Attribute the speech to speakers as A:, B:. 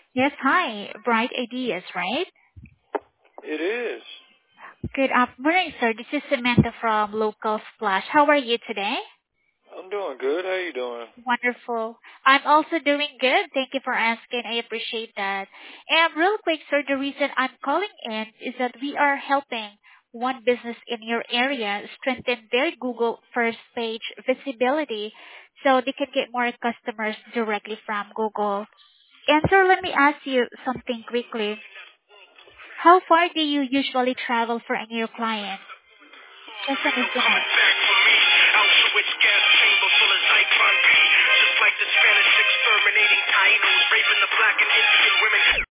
A: Yes, hi. Bright Ideas, right?
B: It is.
A: Good afternoon, sir. This is Samantha from Local Splash. How are you today?
B: I'm doing good. How you doing?
A: Wonderful. I'm also doing good. Thank you for asking. I appreciate that. And real quick, sir, the reason I'm calling in is that we are helping one business in your area strengthen their Google first page visibility so they can get more customers directly from Google. And sir, let me ask you something quickly. How far do you usually travel for any of your clients? Just an estimate.
B: Back for me, Auschwitz gas chamber full of Zyklon B. Just like the Spanish exterminating Tainos, raping the black and Indian women.